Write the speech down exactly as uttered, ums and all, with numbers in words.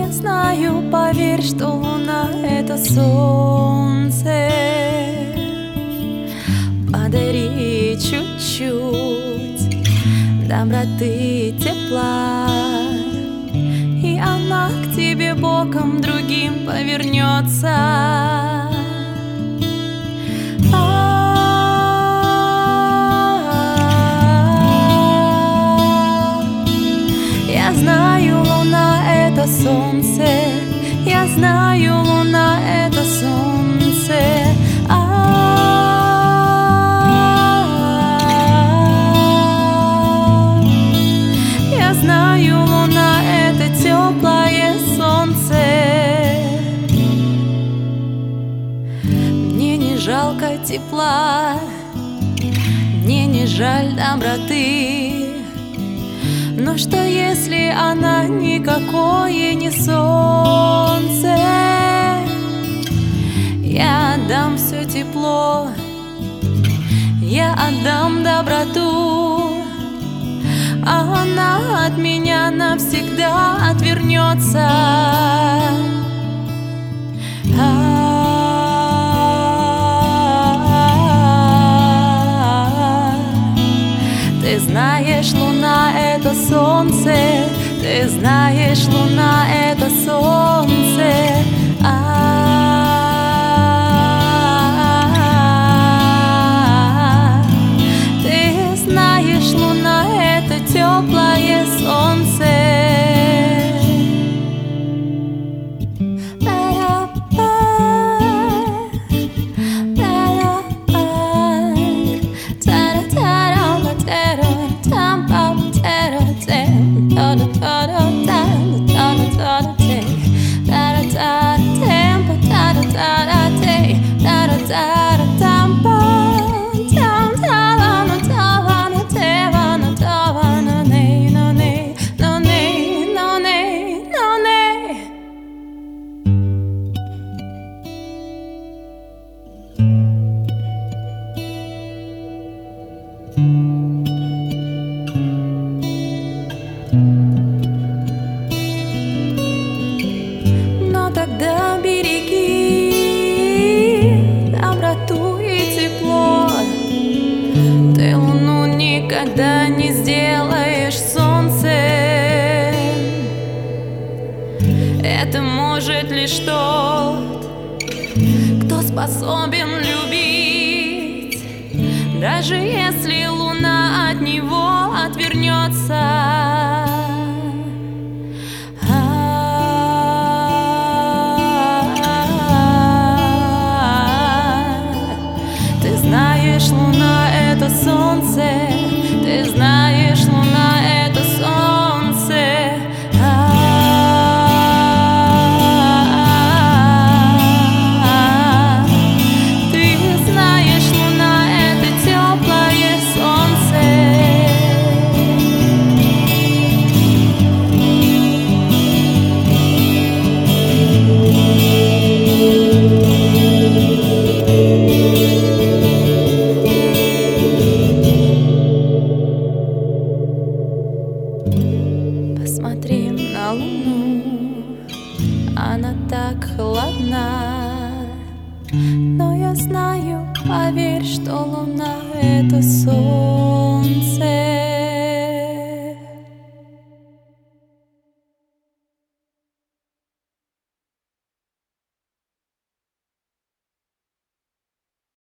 знаю, поверь, что луна — это солнце. Подари чуть-чуть доброты, тепла, и она к тебе боком другим повернется. Я знаю, луна — это солнце. Я знаю, луна — это солнце. Я знаю, луна — это теплое солнце. Мне не жалко тепла, мне не жаль доброты. Но что, если она никакое не солнце? Я отдам все тепло, я отдам доброту, а она от меня навсегда отвернется. Ты знаешь, луна — это солнце. Ты знаешь, луна — это солнце. А-а-а. Ты знаешь, луна — это теплое солнце. Тогда береги доброту и тепло. Ты луну никогда не сделаешь солнцем. Это может лишь тот, кто способен любить, даже если луна от него отвернется. Луна — это солнце. Ты знаешь, луна — это солнце. А-а-а. Ты знаешь, луна — это теплое солнце. Посмотри на луну, она так холодна. Но я знаю, поверь, что луна — это солнце.